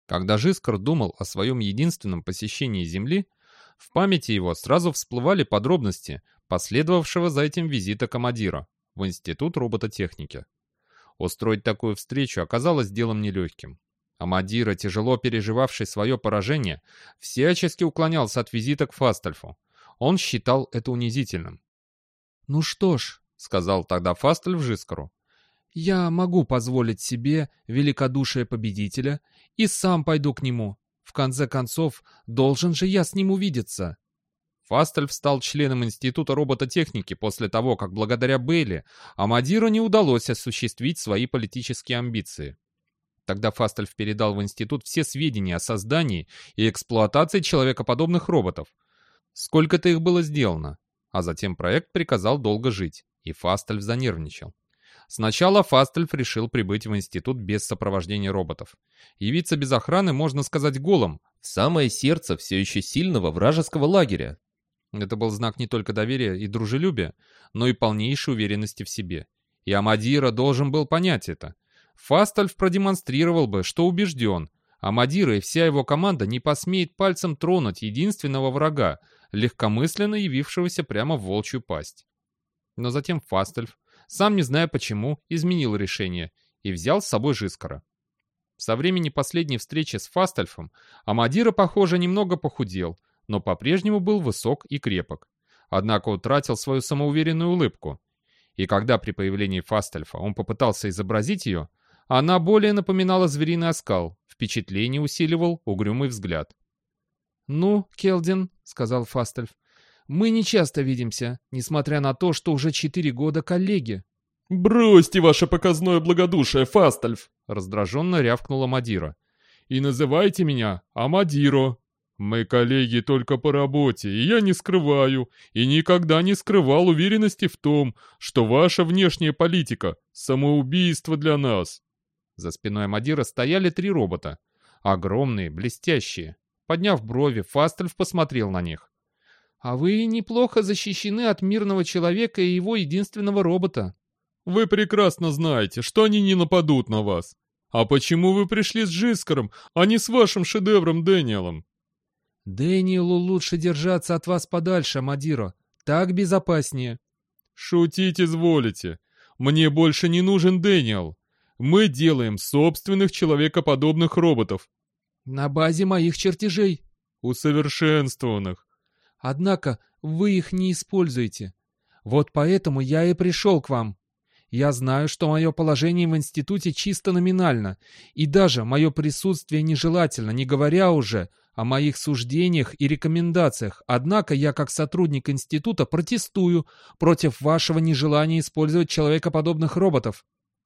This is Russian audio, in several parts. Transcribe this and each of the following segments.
Когда Жискар думал о своем единственном посещении Земли, в памяти его сразу всплывали подробности последовавшего за этим визита командира в Институт робототехники. Устроить такую встречу оказалось делом нелегким. Амадира, тяжело переживавший свое поражение, всячески уклонялся от визита к Фастальфу. Он считал это унизительным. «Ну что ж», — сказал тогда Фастальф Жискару, — «я могу позволить себе великодушие победителя и сам пойду к нему. В конце концов, должен же я с ним увидеться». Фастальф стал членом Института робототехники после того, как благодаря Бейли Амадиру не удалось осуществить свои политические амбиции. Тогда Фастальф передал в институт все сведения о создании и эксплуатации человекоподобных роботов. Сколько-то их было сделано, а затем проект приказал долго жить, и Фастальф занервничал. Сначала Фастальф решил прибыть в институт без сопровождения роботов. Явиться без охраны, можно сказать, голым, в самое сердце все еще сильного вражеского лагеря. Это был знак не только доверия и дружелюбия, но и полнейшей уверенности в себе. И Амадира должен был понять это. Фастальф продемонстрировал бы, что убежден. Амадира и вся его команда не посмеет пальцем тронуть единственного врага, легкомысленно явившегося прямо в волчью пасть. Но затем Фастальф, сам не зная почему, изменил решение и взял с собой Жискара. Со времени последней встречи с Фастальфом Амадира, похоже, немного похудел, но по-прежнему был высок и крепок. Однако утратил свою самоуверенную улыбку. И когда при появлении Фастальфа он попытался изобразить ее, она более напоминала звериный оскал, впечатление усиливал угрюмый взгляд. «Ну, Келдин», — сказал Фастальф, — «мы не часто видимся, несмотря на то, что уже 4 года коллеги». «Бросьте ваше показное благодушие, Фастальф!» — раздраженно рявкнула Мадира. «И называйте меня Амадиро. Мы коллеги только по работе, и я не скрываю, и никогда не скрывал уверенности в том, что ваша внешняя политика — самоубийство для нас». За спиной Амадира стояли 3 робота. Огромные, блестящие. Подняв брови, Фастальф посмотрел на них. «А вы неплохо защищены от мирного человека и его единственного робота». «Вы прекрасно знаете, что они не нападут на вас. А почему вы пришли с Жискаром, а не с вашим шедевром Дэниелом?» «Дэниелу лучше держаться от вас подальше, Амадиро. Так безопаснее». «Шутить изволите. Мне больше не нужен Дэниел. Мы делаем собственных человекоподобных роботов». «На базе моих чертежей». «Усовершенствованных». «Однако вы их не используете. Вот поэтому я и пришел к вам. Я знаю, что мое положение в институте чисто номинально, и даже мое присутствие нежелательно, не говоря уже о моих суждениях и рекомендациях. Однако я, как сотрудник института, протестую против вашего нежелания использовать человекоподобных роботов».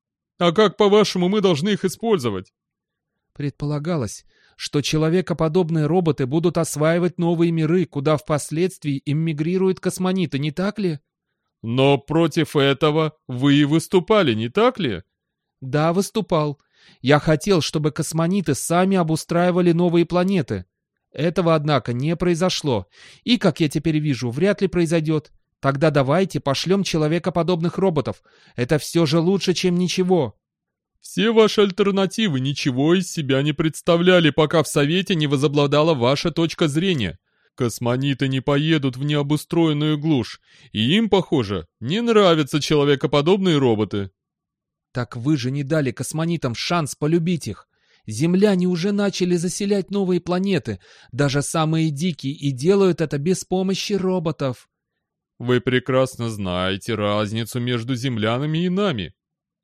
«А как, по-вашему, мы должны их использовать?» Предполагалось, что человекоподобные роботы будут осваивать новые миры, куда впоследствии иммигрируют космонавты, не так ли? «Но против этого вы и выступали, не так ли?» «Да, выступал. Я хотел, чтобы космонавты сами обустраивали новые планеты. Этого, однако, не произошло. И, как я теперь вижу, вряд ли произойдет. Тогда давайте пошлем человекоподобных роботов. Это все же лучше, чем ничего». «Все ваши альтернативы ничего из себя не представляли, пока в Совете не возобладала ваша точка зрения. Космонавты не поедут в необустроенную глушь, и им, похоже, не нравятся человекоподобные роботы». «Так вы же не дали космонавтам шанс полюбить их. Земляне уже начали заселять новые планеты, даже самые дикие, и делают это без помощи роботов». «Вы прекрасно знаете разницу между землянами и нами.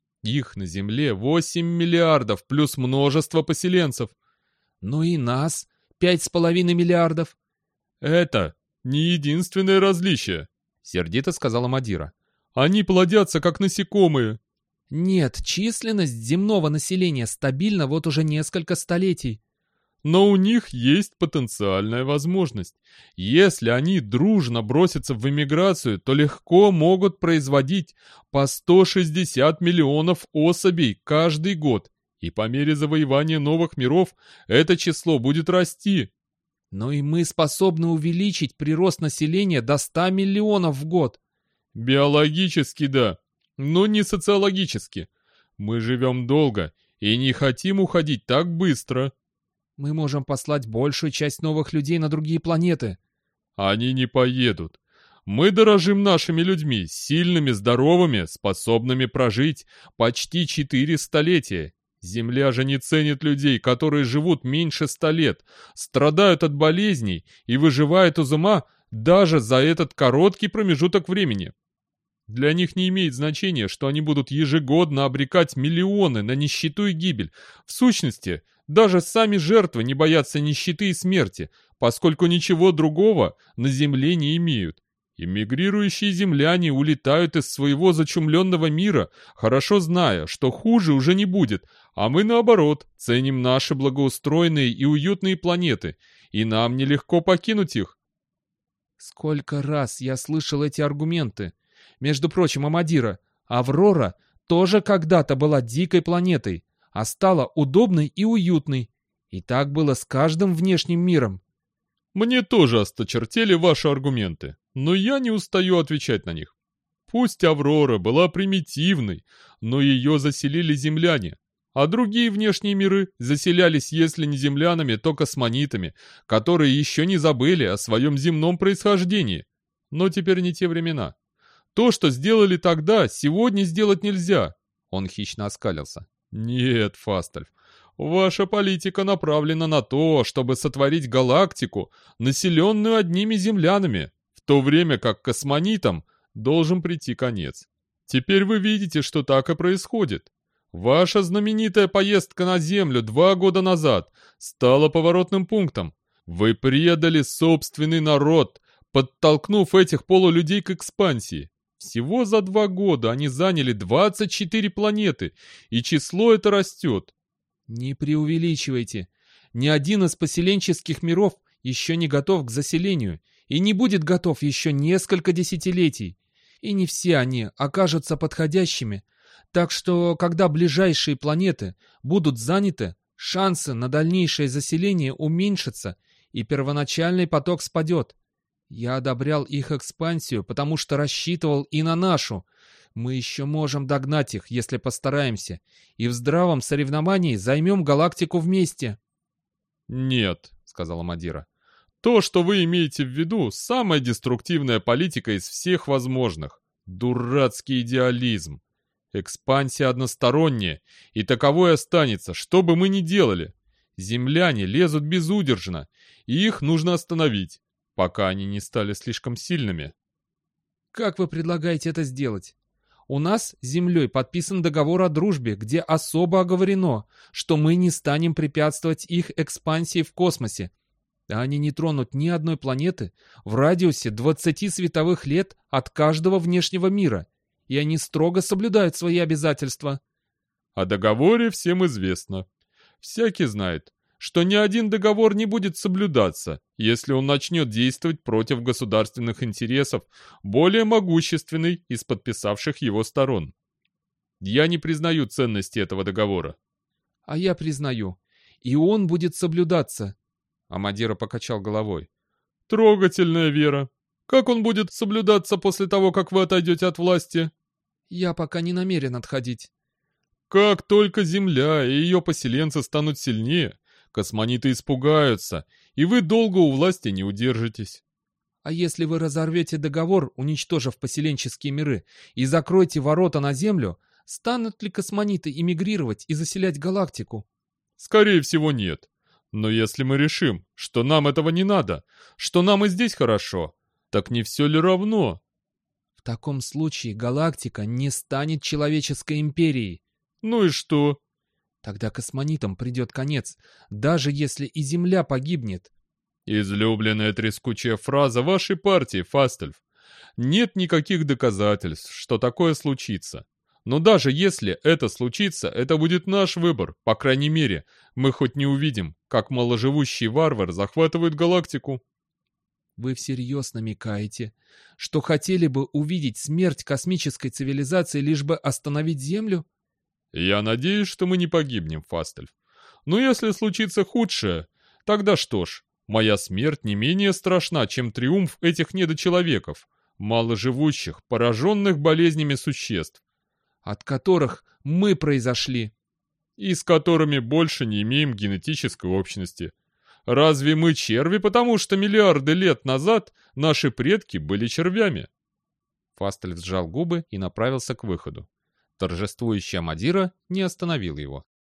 Их на Земле 8 миллиардов плюс множество поселенцев». «Ну и нас 5,5 миллиардов». «Это не единственное различие», — сердито сказала Мадира. «Они плодятся, как насекомые». «Нет, численность земного населения стабильна вот уже несколько столетий». «Но у них есть потенциальная возможность. Если они дружно бросятся в эмиграцию, то легко могут производить по 160 миллионов особей каждый год, и по мере завоевания новых миров это число будет расти». «Но и мы способны увеличить прирост населения до 100 миллионов в год». «Биологически, да, но не социологически. Мы живем долго и не хотим уходить так быстро». Мы можем послать большую часть новых людей на другие планеты. Они не поедут. Мы дорожим нашими людьми, сильными, здоровыми, способными прожить почти 4 столетия. Земля же не ценит людей, которые живут меньше 100 лет, страдают от болезней и выживают из ума даже за этот короткий промежуток времени. Для них не имеет значения, что они будут ежегодно обрекать миллионы на нищету и гибель. В сущности, даже сами жертвы не боятся нищеты и смерти, поскольку ничего другого на земле не имеют. Эмигрирующие земляне улетают из своего зачумленного мира, хорошо зная, что хуже уже не будет, а мы, наоборот, ценим наши благоустроенные и уютные планеты, и нам нелегко покинуть их. Сколько раз я слышал эти аргументы. Между прочим, Амадира, Аврора тоже когда-то была дикой планетой, а стала удобной и уютной. И так было с каждым внешним миром. Мне тоже осточертели ваши аргументы, но я не устаю отвечать на них. Пусть Аврора была примитивной, но ее заселили земляне, а другие внешние миры заселялись, если не землянами, то космонитами, которые еще не забыли о своем земном происхождении. Но теперь не те времена. То, что сделали тогда, сегодня сделать нельзя. Он хищно оскалился. Нет, Фастальф, ваша политика направлена на то, чтобы сотворить галактику, населенную одними землянами, в то время как космонитам должен прийти конец. Теперь вы видите, что так и происходит. Ваша знаменитая поездка на Землю 2 года назад стала поворотным пунктом. Вы предали собственный народ, подтолкнув этих полулюдей к экспансии. Всего за 2 года они заняли 24 планеты, и число это растет. Не преувеличивайте. Ни один из поселенческих миров еще не готов к заселению и не будет готов еще несколько десятилетий. И не все они окажутся подходящими. Так что, когда ближайшие планеты будут заняты, шансы на дальнейшее заселение уменьшатся, и первоначальный поток спадет. Я одобрял их экспансию, потому что рассчитывал и на нашу. Мы еще можем догнать их, если постараемся, и в здравом соревновании займем галактику вместе. «Нет», — сказала Мадира. «То, что вы имеете в виду, самая деструктивная политика из всех возможных. Дурацкий идеализм. Экспансия односторонняя, и таковой останется, что бы мы ни делали. Земляне лезут безудержно, и их нужно остановить, пока они не стали слишком сильными». Как вы предлагаете это сделать? У нас с Землей подписан договор о дружбе, где особо оговорено, что мы не станем препятствовать их экспансии в космосе. Они не тронут ни одной планеты в радиусе 20 световых лет от каждого внешнего мира, и они строго соблюдают свои обязательства. О договоре всем известно. Всякий знает, что ни один договор не будет соблюдаться, если он начнет действовать против государственных интересов более могущественной из подписавших его сторон. Я не признаю ценности этого договора. А я признаю. И он будет соблюдаться. Амадира покачал головой. Трогательная вера. Как он будет соблюдаться после того, как вы отойдете от власти? Я пока не намерен отходить. Как только Земля и ее поселенцы станут сильнее, космониты испугаются, и вы долго у власти не удержитесь. А если вы разорвете договор, уничтожив поселенческие миры, и закроете ворота на Землю, станут ли космониты эмигрировать и заселять галактику? Скорее всего, нет. Но если мы решим, что нам этого не надо, что нам и здесь хорошо, так не все ли равно? В таком случае галактика не станет человеческой империей. Ну и что? Тогда космонитам придет конец, даже если и Земля погибнет. Излюбленная трескучая фраза вашей партии, Фастальф. Нет никаких доказательств, что такое случится. Но даже если это случится, это будет наш выбор. По крайней мере, мы хоть не увидим, как маложивущий варвар захватывает галактику. Вы всерьез намекаете, что хотели бы увидеть смерть космической цивилизации, лишь бы остановить Землю? Я надеюсь, что мы не погибнем, Фастальф. Но если случится худшее, тогда что ж, моя смерть не менее страшна, чем триумф этих недочеловеков, маложивущих, пораженных болезнями существ. От которых мы произошли. и с которыми больше не имеем генетической общности. Разве мы черви, потому что миллиарды лет назад наши предки были червями?» Фастель сжал губы и направился к выходу. Торжествующая Мадира не остановил его.